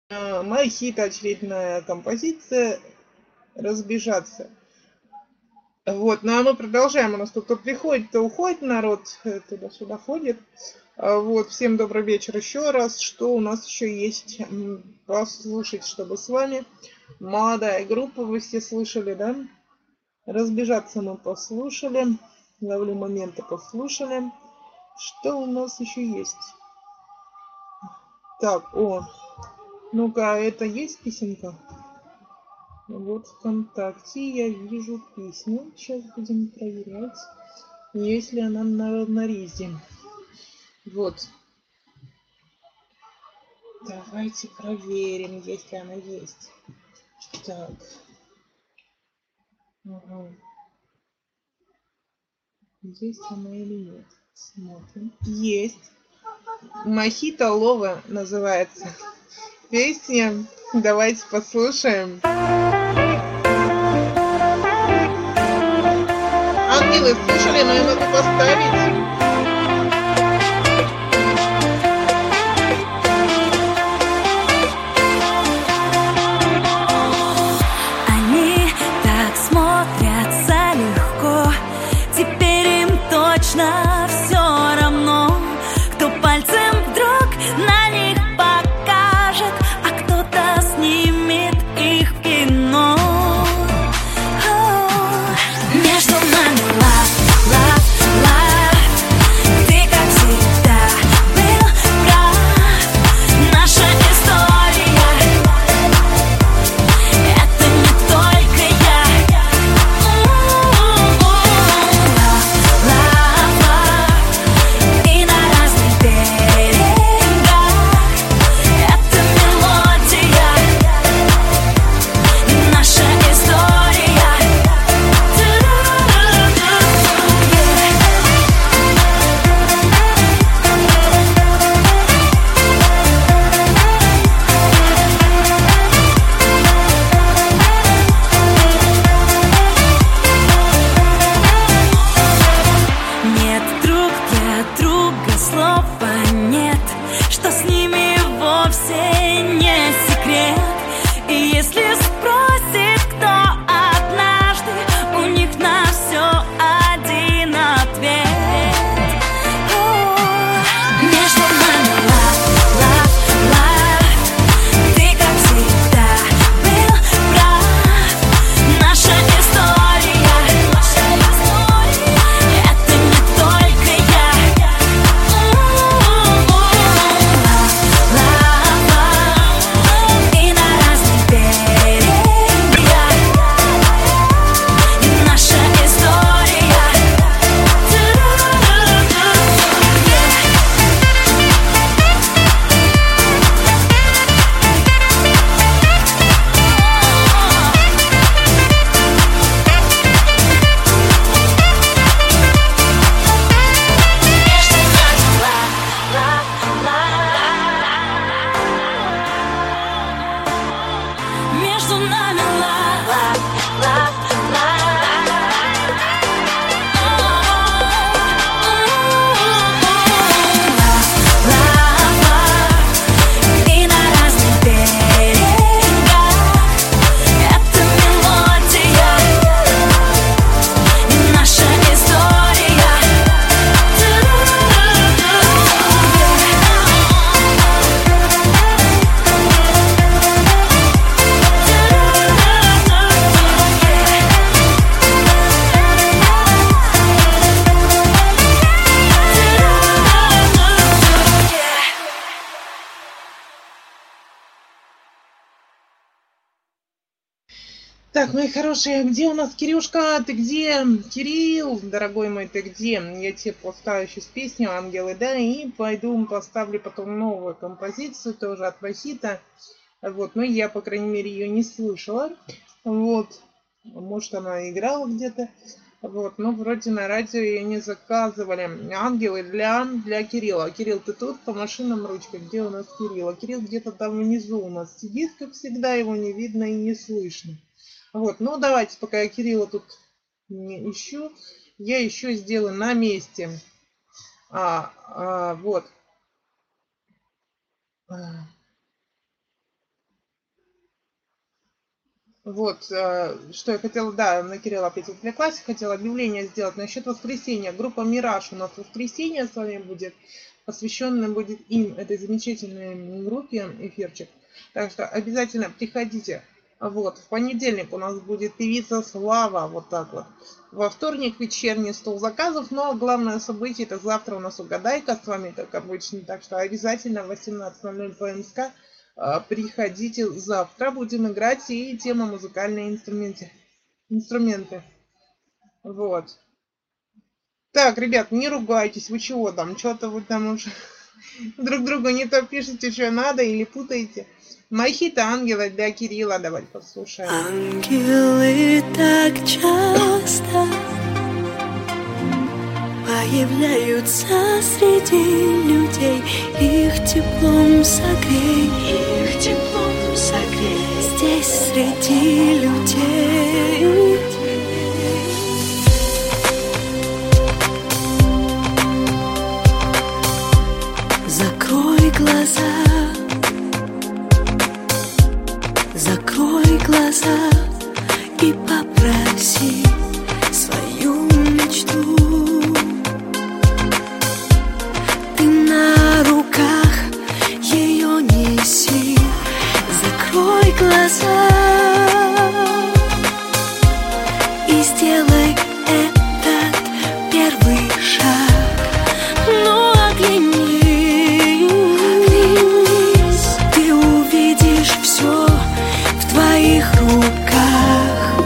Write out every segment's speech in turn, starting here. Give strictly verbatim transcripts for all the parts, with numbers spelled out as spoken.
Мохито, очередная композиция «Разбежаться». Вот, ну а мы продолжаем. У нас тут то приходит, то уходит народ, туда-сюда ходит. Вот, всем добрый вечер еще раз. Что у нас еще есть послушать, чтобы с вами? Молодая группа, вы все слышали, да? «Разбежаться» мы послушали. Ловлю моменты, послушали. Что у нас еще есть? Так, о, ну-ка, это есть песенка? Вот ВКонтакте я вижу песню. Сейчас будем проверять, есть ли она на, на ризе. Вот. Давайте проверим, есть ли она есть. Так. Угу. Есть она или нет. Смотрим. Есть. Мохито Лова называется песня. Давайте послушаем. Ангелы слушали, но я могу поставить. Они так смотрятся легко, теперь им точно все равно, кто пальцем вдруг на них покажет, а кто-то снимет их в кино. Между нами love, love, love. Ты, как всегда, был прав. Наша история — это не только я. Love, love, love. И на разных берегах это мелодия, наша история. Нет друг для друга, слова нет, что с ними вовсе не секрет. И если спросит кто однажды, у них на все один ответ. Между нами love, love, love. Ты, как всегда, был прав. Наша история — это не только я. Love, love, love. И на разных берегах наша история. Между нами love, love, love. И на разных берегах это мелодия, наша история. Так, мои хорошие, где у нас Кирюшка? Ты где? Кирилл, дорогой мой, ты где? Я тебе поставлю сейчас песню «Ангелы», да, и пойду поставлю потом новую композицию, тоже от Мохито. Вот, но я, по крайней мере, ее не слышала. Вот, может, она играла где-то. Вот, но вроде на радио ее не заказывали. «Ангелы» для, для Кирилла. Кирилл, ты тут? По машинам ручкой. Где у нас Кирилл? А Кирилл где-то там внизу у нас сидит, как всегда, его не видно и не слышно. Вот, ну давайте, пока я Кирилла тут не ищу, я еще сделаю на месте. А, а, вот. Вот, э, что я хотела, да, на Кирилла опять отвлеклась, хотела объявление сделать насчет воскресенья. Группа «Мираж» у нас в воскресенье с вами будет, посвященный будет им, этой замечательной группе, эфирчик. Так что обязательно приходите. Вот, в понедельник у нас будет певица Слава, вот так вот. Во вторник вечерний стол заказов, но главное событие это завтра у нас угадайка с вами, как обычно. Так что обязательно в восемнадцать ноль ноль по МСК приходите завтра, будем играть и тема музыкальные инструменты. инструменты. Вот. Так, ребят, не ругайтесь, вы чего там, что-то вы там уже друг другу не то пишете, что надо, или путаете. Мохито ангелы для Кирилла, давайте послушаем. Ангелы так часто появляются среди людей, их теплом согрей, их теплом согрей, здесь среди людей. Закрой глаза, закрой глаза и попроси свою мечту. Ты на руках ее неси, закрой глаза и сделай этот первый шаг. Но оглянись, оглянись, ты увидишь все в твоих руках.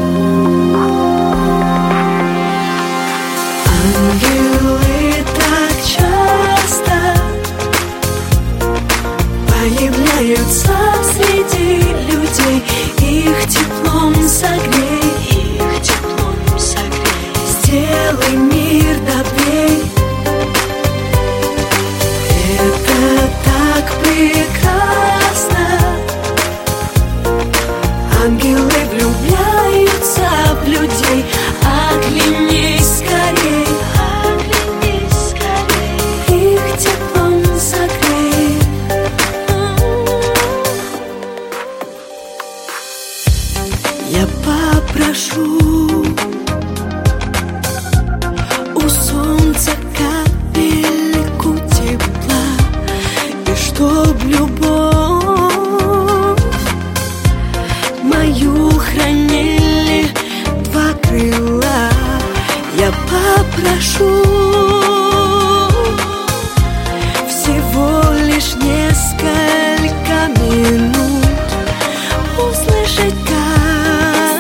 Ангелы так часто появляются среди людей, их теплом согрей, их теплом согрей, сделай мир добрей. Это так прекрасно. Ангелы влюбляются в людей. Оглянись скорей, оглянись скорей, их теплом согрей. Я попрошу у солнца капельку тепла, и чтоб любовь мою хранили два крыла. Я попрошу всего лишь несколько минут услышать, как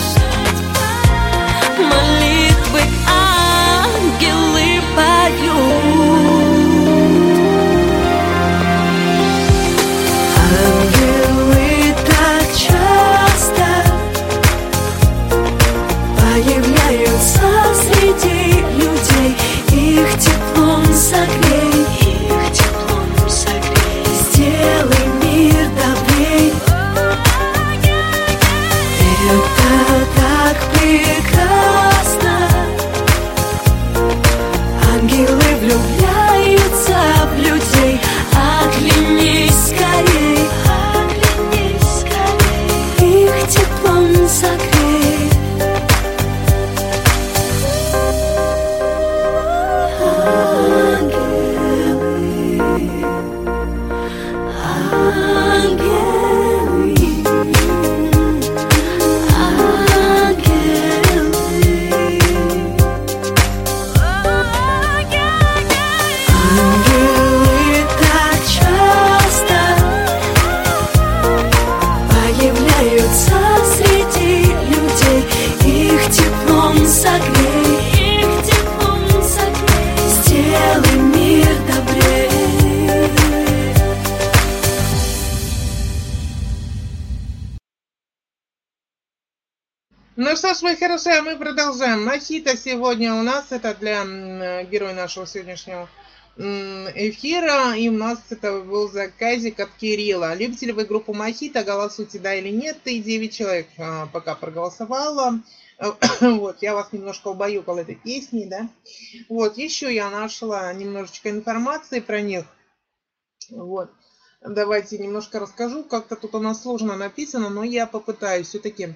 молитвы ангелы поют. Ангелы так часто появляются среди людей, их теплом согрей, их теплом согрей, сделай мир добрей. Это так прекрасно. Ангелы влюбляются в людей. Оглянись скорей, оглянись скорей, их теплом согрей. Ну что ж, мои хорошие, мы продолжаем. Мохито сегодня у нас, это для м, героя нашего сегодняшнего м, эфира, и у нас это был заказик от Кирилла. Любите ли вы группу Мохито, голосуйте да или нет, и девять человек а, пока проголосовало. Вот, я вас немножко убаюкала этой песней, да. Вот, еще я нашла немножечко информации про них. Вот. Давайте немножко расскажу. Как-то тут у нас сложно написано, но я попытаюсь все-таки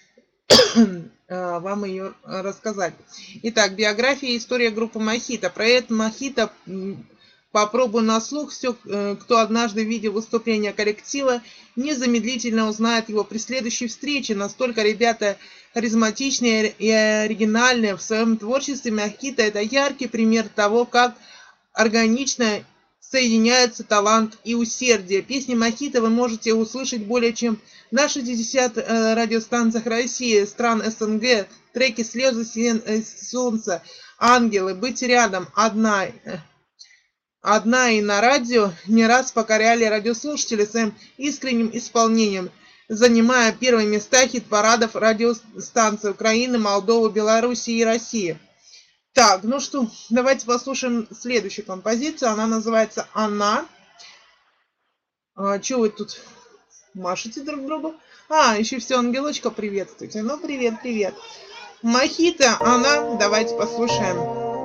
вам ее рассказать. Итак, биография и история группы Мохито. Проект Мохито попробую на слух. Все, кто однажды видел выступление коллектива, незамедлительно узнает его при следующей встрече. Настолько ребята харизматичные и оригинальные в своем творчестве. Мохито — это яркий пример того, как органично соединяется талант и усердие. Песни Мохито вы можете услышать более чем на шестидесяти радиостанциях России, стран СНГ. Треки «Слезы солнца», «Ангелы», «Быть рядом», «Одна», «Одна» и «На радио» не раз покоряли радиослушателей своим искренним исполнением, занимая первые места хит-парадов радиостанций Украины, Молдовы, Беларуси и России. Так, ну что, давайте послушаем следующую композицию. Она называется «Она». А, что вы тут машете друг другу? А, еще все ангелочка приветствуйте. Ну, привет, привет. Мохито, «Она». Давайте послушаем.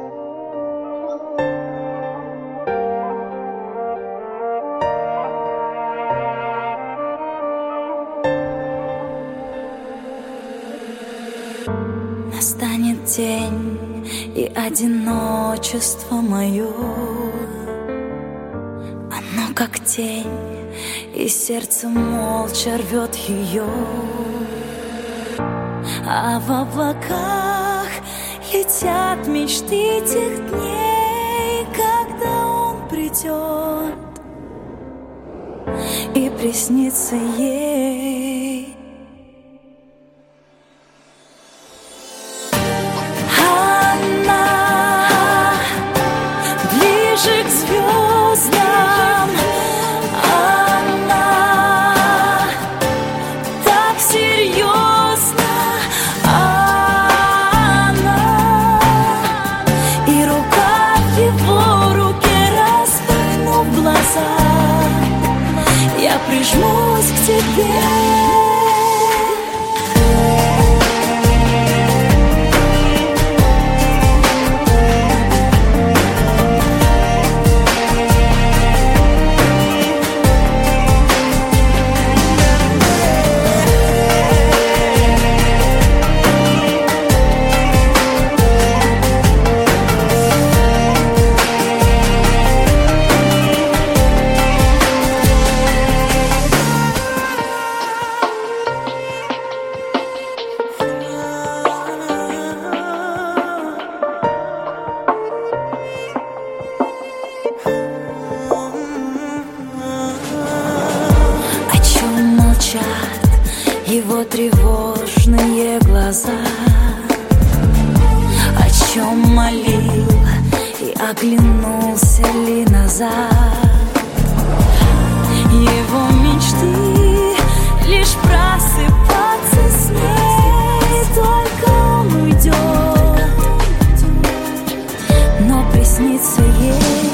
Настанет день, и одиночество мое, оно как тень, и сердце молча рвет ее. А в облаках летят мечты тех дней, когда он придет и приснится ей. Я прижмусь к тебе. Его тревожные глаза, о чем молил и оглянулся ли назад. Его мечты лишь просыпаться с ней, только он уйдет, но приснится ей.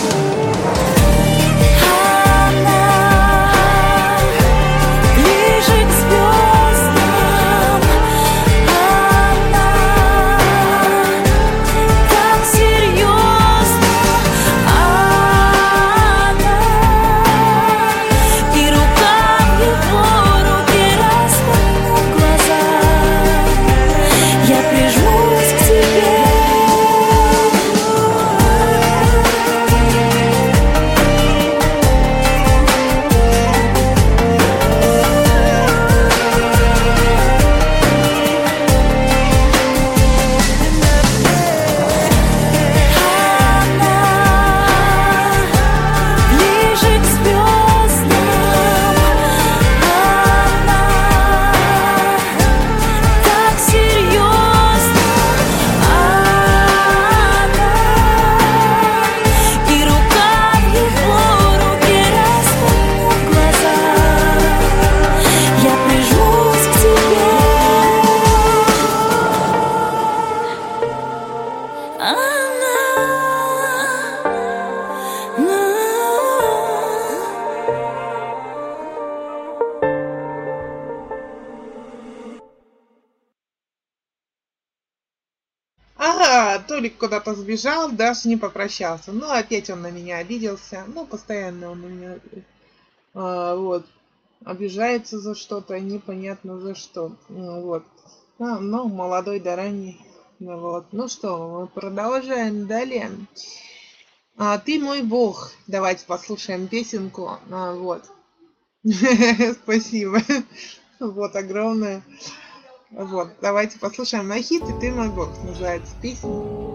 Толик куда-то сбежал, даже не попрощался. Ну, опять он на меня обиделся. Ну, постоянно он на меня А, вот. Обижается за что-то, непонятно за что. Ну, вот. А, но молодой да ранний. Ну, вот. Ну что, мы продолжаем далее. А, ты мой бог. Давайте послушаем песенку. А, вот. Спасибо. Вот, огромное. Вот, давайте послушаем Мохито, и ты мой бог, называется песня.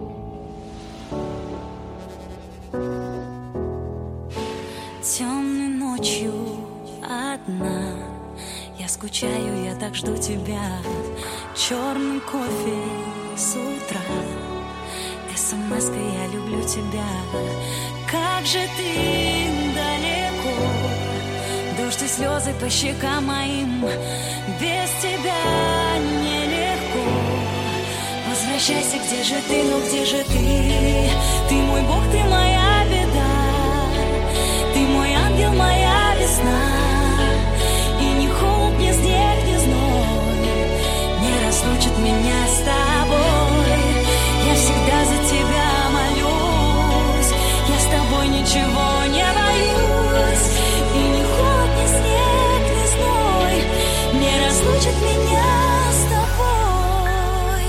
Темной ночью одна я скучаю, я так жду тебя. Черный кофе с утра, смс-кой я люблю тебя. Как же ты далеко, дождь и слезы по щекам моим. Без тебя нелегко. Возвращайся, где же ты, ну где же ты? Ты мой бог, ты моя беда, ты мой ангел, моя весна. И ни холод, ни снег, ни зной не разлучит меня с тобой. Я всегда за тебя молюсь, я с тобой ничего не боюсь. И ни холод, ни снег, ни зной не разлучит меня с тобой.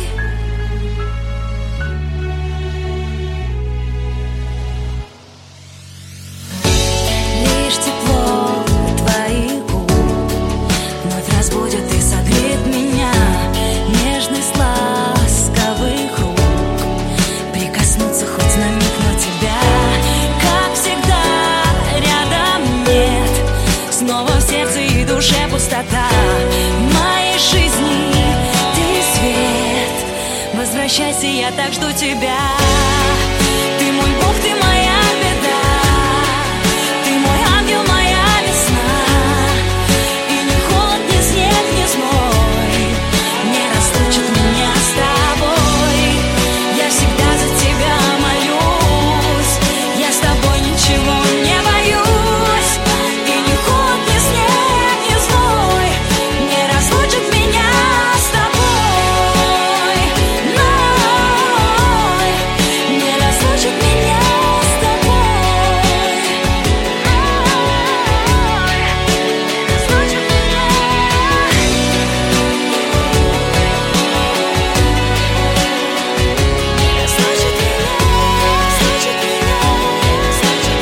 Лишь тепло твоих губ вновь разбудит и согреет меня. Нежность ласковых рук прикоснуться хоть на миг, но тебя, как всегда, рядом нет. Снова в сердце и душе пустота. В моей жизни ты свет. Возвращайся, я так жду тебя. Ты мой бог, ты моя беда, ты мой ангел, моя весна. И ни холод, ни снег, ни зной не разлучит меня с тобой. Я всегда за тебя молюсь, я с тобой ничего не боюсь. И ни холод, ни снег, ни зной не разлучит меня с тобой. Ной не разлучит меня с тобой. Ной не разлучит меня. Разлучит меня, разлучит меня, разлучит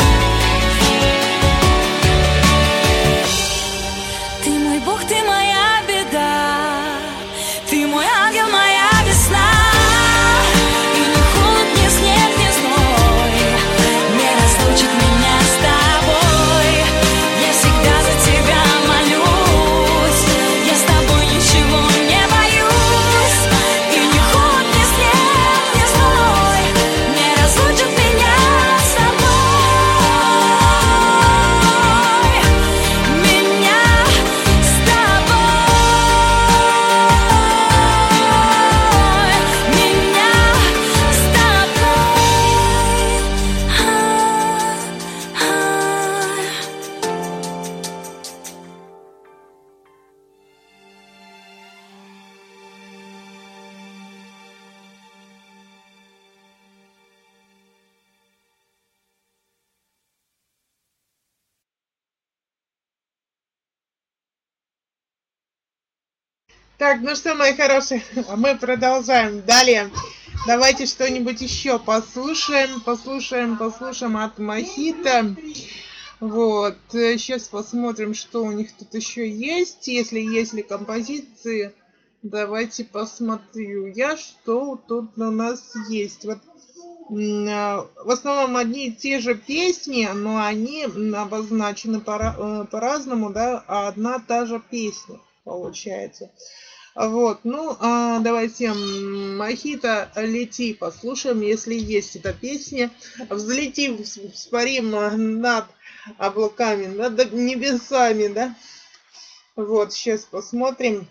меня. Ты мой бог, ты моя беда, ты мой ангел, моя весна. И ни холод, ни снег, ни зной не разлучит меня с тобой. Я всегда за тебя молюсь, я с тобой ничего не боюсь. И ни холод, ни снег, ни зной не разлучит меня с тобой. Меня с тобой, меня с тобой. Так, ну что, мои хорошие, мы продолжаем далее. Давайте что-нибудь еще послушаем, послушаем, послушаем от Мохито. Вот, сейчас посмотрим, что у них тут еще есть. Если есть ли композиции, давайте посмотрю я, что тут у нас есть. Вот, м, а, в основном одни и те же песни, но они м, обозначены пора- э, по-разному, да, а одна та же песня получается. Вот, ну, а, давайте м, Мохито «Лети» послушаем, если есть эта песня. Взлетим, вс- вспарим а, над облаками, над небесами, да. Вот, сейчас посмотрим.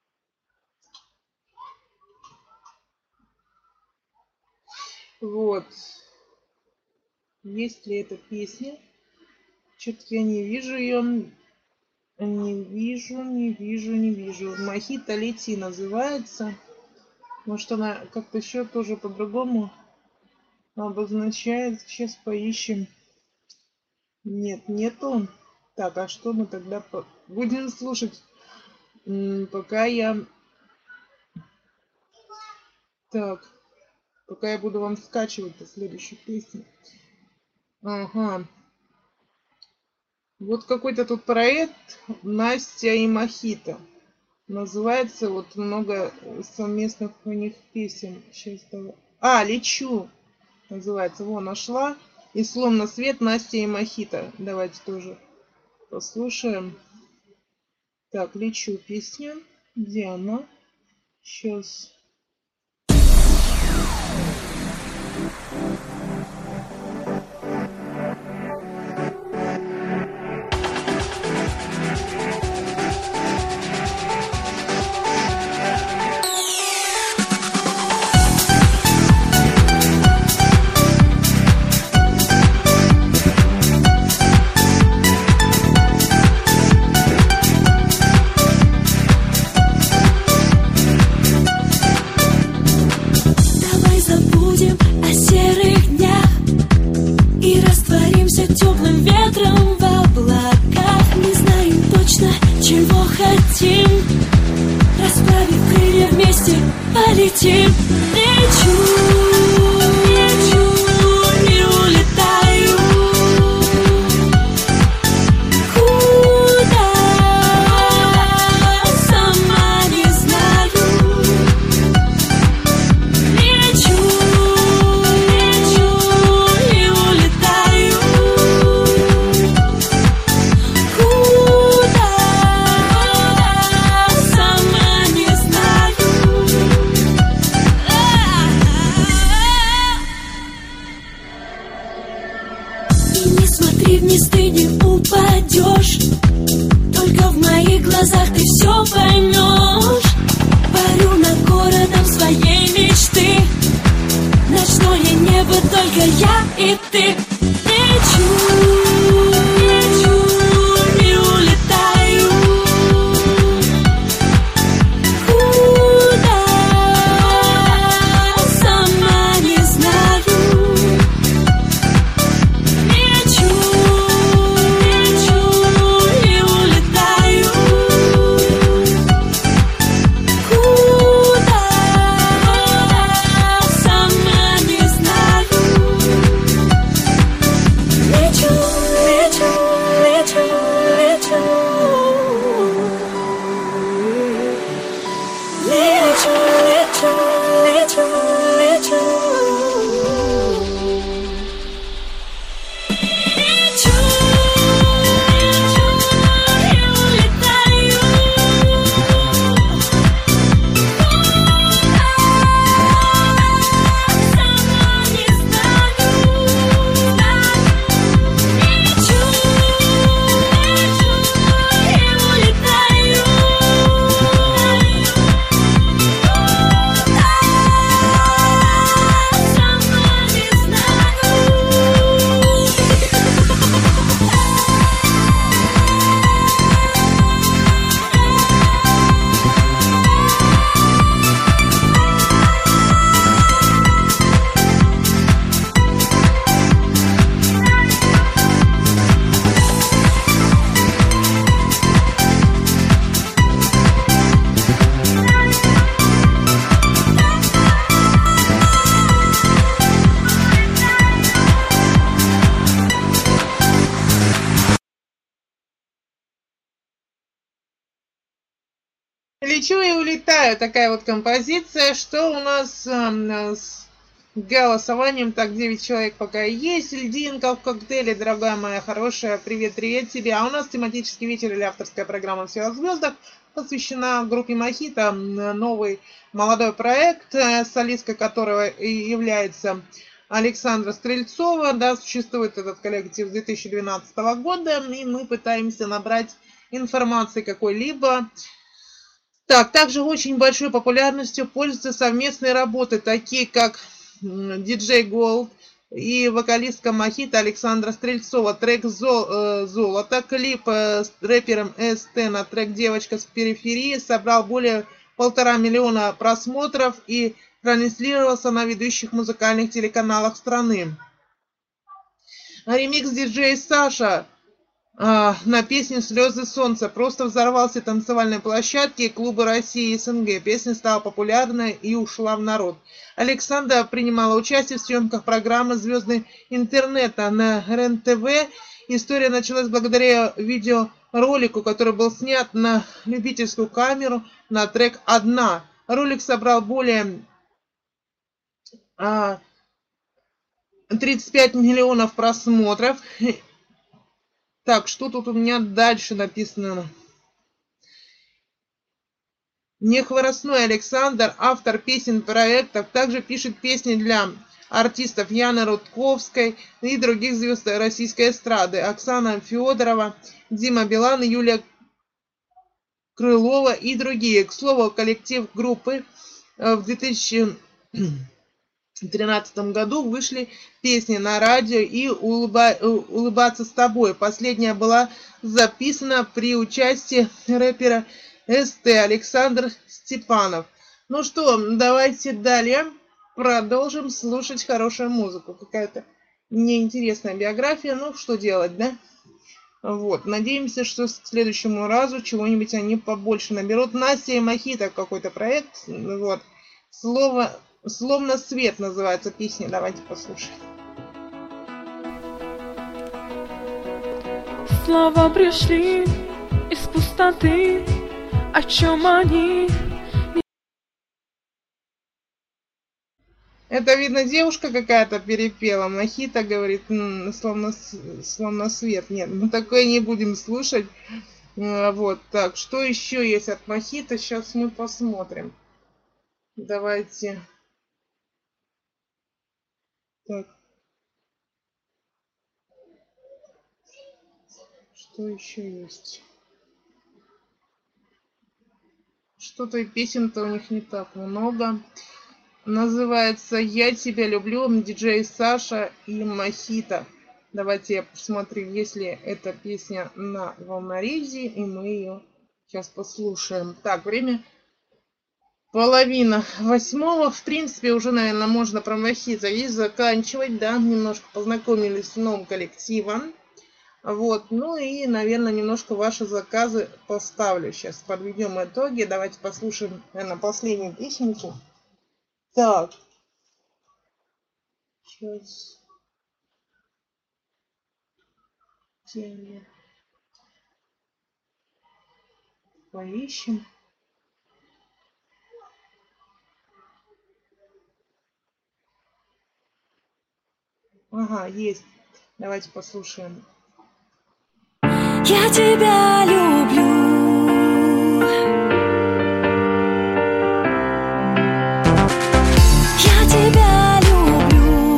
Вот, есть ли эта песня. Что-то я не вижу ее. Не вижу, не вижу, не вижу. Мохито «Лети» называется. Может, она как-то еще тоже по-другому обозначает. Сейчас поищем. Нет, нету. Так, а что мы тогда по- будем слушать? М, Пока я... Так, пока я буду вам скачивать до следующей песни. Ага. Вот какой-то тут проект Настя и Мохито. Называется, вот много совместных у них песен. Сейчас давай. А, лечу. Называется. Во, нашла. И словно свет Настя и Мохито. Давайте тоже послушаем. Так, лечу песня. Где она? Сейчас. Давай забудем о серых днях и растворимся теплым ветром в облаках. Не знаем точно, чего хотим. Расправив крылья вместе полетим. Лечу, лечу и улетаю. Куда? Сама не знаю. Лечу, лечу и улетаю. Куда? Сама не знаю. И не смотри вниз, ты не упадешь. Только в моих глазах ты все поймешь. Парю над городом своей мечты. Ночное небо, только я и ты. Лечу, лечу и улетаю. Куда? Сама не знаю. Лечу, лечу и улетаю. Куда? Сама не знаю. Лечу, лечу, лечу, лечу. Лечу, лечу, лечу, лечу. Лечу, лечу и улетаю. Сама не знаю. Лечу, лечу и улетаю. Сама не Лечу и улетаю. Такая вот композиция. Что у нас эм, с голосованием? Так, девять человек пока есть. Льдинка в коктейле, дорогая моя хорошая. Привет, привет тебе. А у нас тематический вечер или авторская программа «Все о звездах» посвящена группе Мохито. Новый молодой проект, э, солисткой которого и является Александра Стрельцова. Да, существует этот коллектив с две тысячи двенадцатого года. И мы пытаемся набрать информации какой-либо. Так, также очень большой популярностью пользуются совместные работы, такие как диджей Gold и вокалистка Мохито Александра Стрельцова. Трек «Золото», клип с рэпером эс тэ на трек «Девочка с периферии» собрал более полтора миллиона просмотров и транслировался на ведущих музыкальных телеканалах страны. Ремикс диджей Саша а, на песню «Слезы солнца». Просто взорвался танцевальной площадке клуба России и СНГ. Песня стала популярной и ушла в народ. Александра принимала участие в съемках программы «Звезды интернета» на РЕН-ТВ. История началась благодаря видеоролику, который был снят на любительскую камеру на трек «Одна». Ролик собрал более а, тридцать пять миллионов просмотров. Так, что тут у меня дальше написано? Нехворостной Александр, автор песен проектов, также пишет песни для артистов Яны Рудковской и других звезд российской эстрады. Оксана Федорова, Дима Билан, Юлия Крылова и другие. К слову, коллектив группы в две тысячи тринадцатом году вышли песни на радио и улыба... «Улыбаться с тобой». Последняя была записана при участии рэпера СТ Александр Степанов. Ну что, давайте далее продолжим слушать хорошую музыку. Какая-то неинтересная биография, ну что делать, да? Вот, надеемся, что к следующему разу чего-нибудь они побольше наберут. Настя и Мохито какой-то проект, вот. Слово... «Словно свет» называется песня. Давайте послушаем. Слова пришли из пустоты, о чем они? Это, видно, девушка какая-то перепела. Мохито говорит, словно, словно свет. Нет, мы такое не будем слушать. Вот, так, что еще есть от Мохито? Сейчас мы посмотрим. Давайте... Так. Что еще есть? Что-то и песен-то у них не так много. Называется «Я тебя люблю», диджей Саша и Мохито. Давайте я посмотрю, есть ли эта песня на волнорези, и мы ее сейчас послушаем. Так, время... Половина восьмого. В принципе, уже, наверное, можно про Мохито и заканчивать, да, немножко познакомились с новым коллективом. Вот, ну и, наверное, немножко ваши заказы поставлю. Сейчас подведем итоги. Давайте послушаем, наверное, последнюю песенку. Так. Сейчас. Поищем. Ага, есть. Давайте послушаем. Я тебя люблю. Я тебя люблю.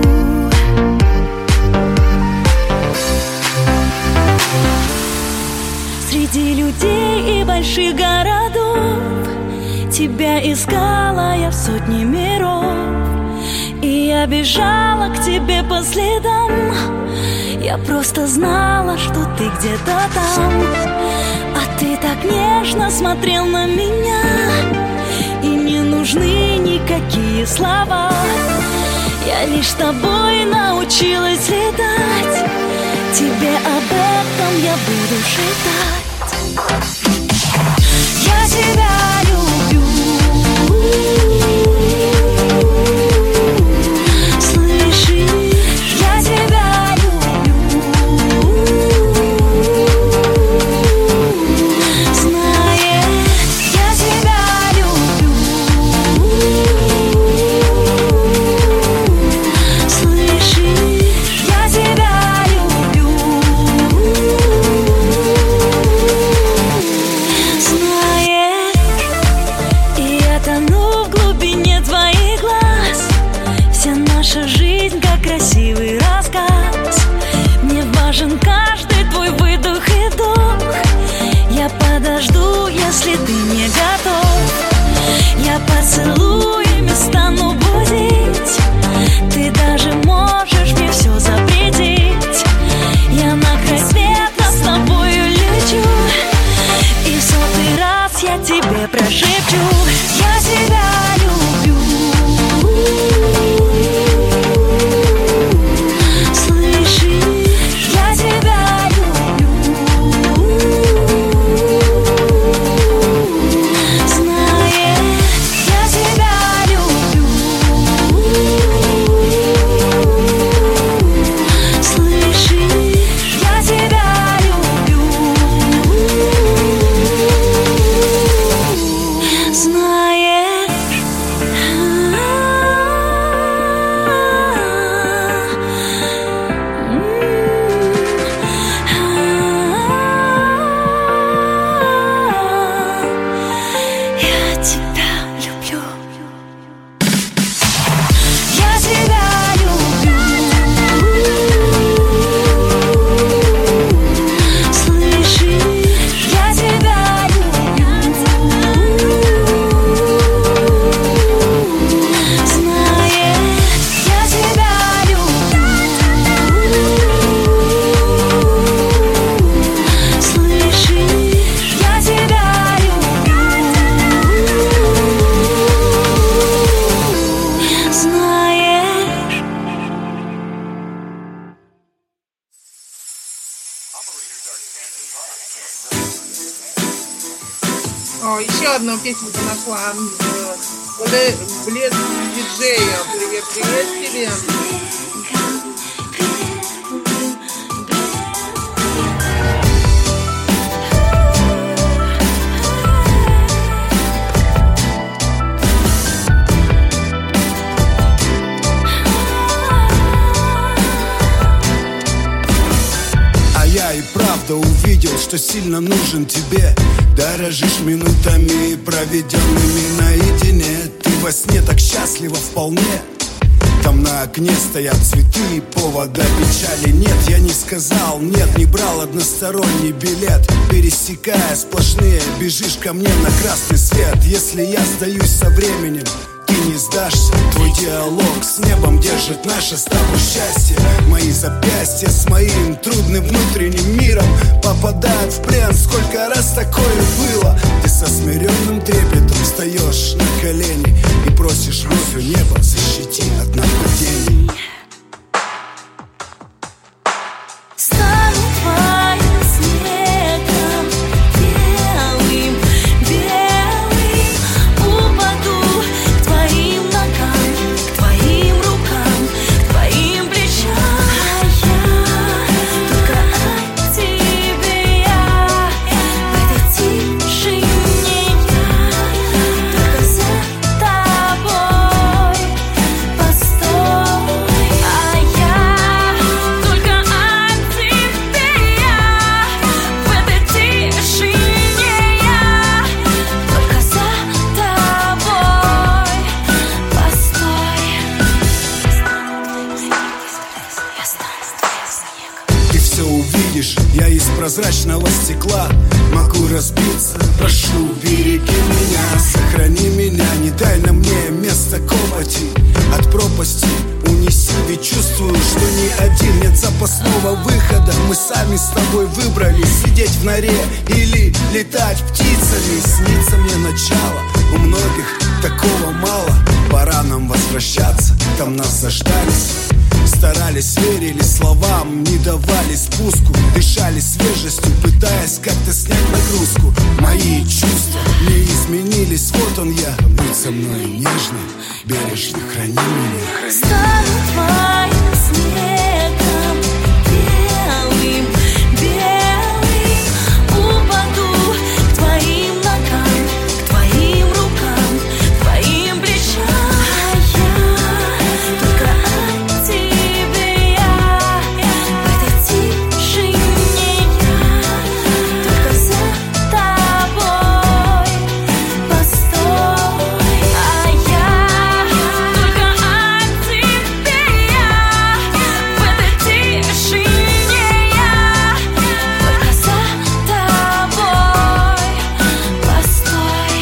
Среди людей и больших городов тебя искала я в сотни миров. И я бежала к тебе по следам. Я просто знала, что ты где-то там. А ты так нежно смотрел на меня, и не нужны никакие слова. Я лишь тобой научилась летать. Тебе об этом я буду шептать. Я тебя люблю. О, еще одну песню нашла. Блед диджея. Привет, привет тебе. Я и правда увидел, что сильно нужен тебе. Дорожишь минутами, проведенными наедине. Ты во сне так счастлива вполне. Там на окне стоят цветы, повода печали нет. Я не сказал нет, не брал односторонний билет. Пересекая сплошные, бежишь ко мне на красный свет. Если я сдаюсь со временем, ты не сдашься. Твой диалог с небом держит наше с тобой счастье. Мои запястья с моим трудным внутренним миром попадают в плен. Сколько раз такое было. Ты со смиренным трепетом встаешь на колени и просишь вновь у неба защити от нападений. Стану твоим снегом, белым, белым. Упаду к твоим ногам, к твоим рукам, к твоим плечам. А я только о тебе я, в этой тишине я, только за тобой постой. А я только о тебе я, в этой тишине я, только за тобой постой. Я стану твоим снегом. Ты все увидишь, я из прозрачного стекла могу разбиться. Прошу, береги меня, сохрани меня, не дай на мне место копоти. От пропасти унеси, ведь чувствую, что ни один нет запасного выхода. Мы сами с тобой выбрали сидеть в норе или летать птицами. Снится мне начало, у многих такого мало. Пора нам возвращаться, там нас заждались. Старались, верили словам, не давали спуску. Дышали свежестью, пытаясь как-то снять нагрузку. Мои чувства не изменились, вот он я. Будь со мной нежно, бережно храни меня. Стану твоим снегом, белым, белым. Упаду к твоим ногам, к твоим рукам, к твоим плечам. А я только о тебе я, в этой тишине я, только за тобой постой. А я только о тебе я, в этой тишине я, только за тобой постой.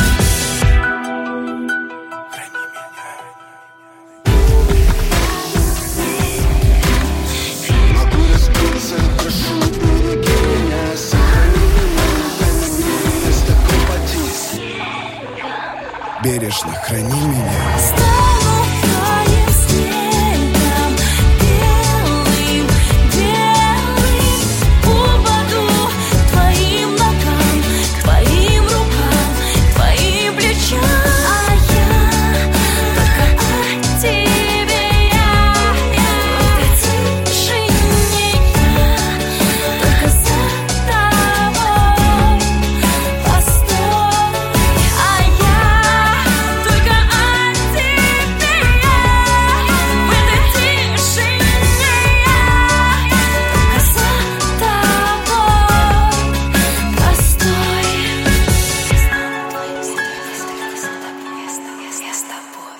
Могу разбиться, прошу, береги меня, сохрани меня, дай на мне место копоти. Бережно храни меня. Стану твоим снегом, белым, белым. Упаду к твоим ногам, к твоим рукам, к твоим плечам. А я только о тебе я, в этой тишине я, только за тобой постой. А я только о тебе я, в этой тишине я, только за тобой постой. Я с тобой.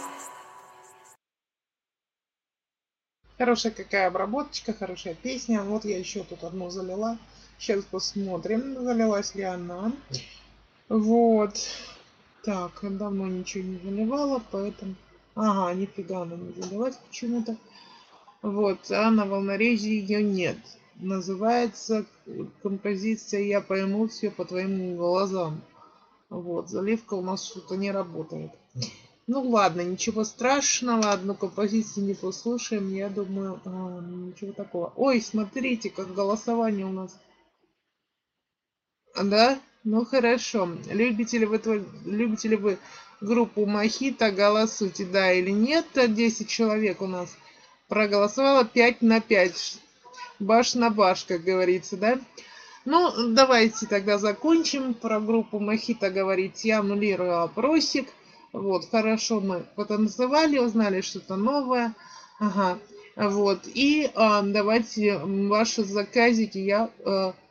Хорошая какая обработочка, хорошая песня. Вот я еще тут одну залила. Сейчас посмотрим, залилась ли она. Вот. Так, давно ничего не заливала, поэтому... Ага, нифига она не залилась почему-то. Вот, а на волнорезе ее нет. Называется композиция «Я пойму все по твоим глазам». Вот, заливка у нас что-то не работает. Ну ладно, ничего страшного, одну композицию не послушаем, я думаю, а, ничего такого. Ой, смотрите, как голосование у нас. А, да? Ну хорошо. Любите ли вы, твой- любите ли вы группу Мохито? Голосуйте, да или нет. десять человек у нас проголосовало, пять на пять. Баш на баш, как говорится, да? Ну, давайте тогда закончим. Про группу Мохито говорить я аннулирую опросик. Вот, хорошо, мы потанцевали, узнали что-то новое. Ага, вот. И а, давайте ваши заказики я а,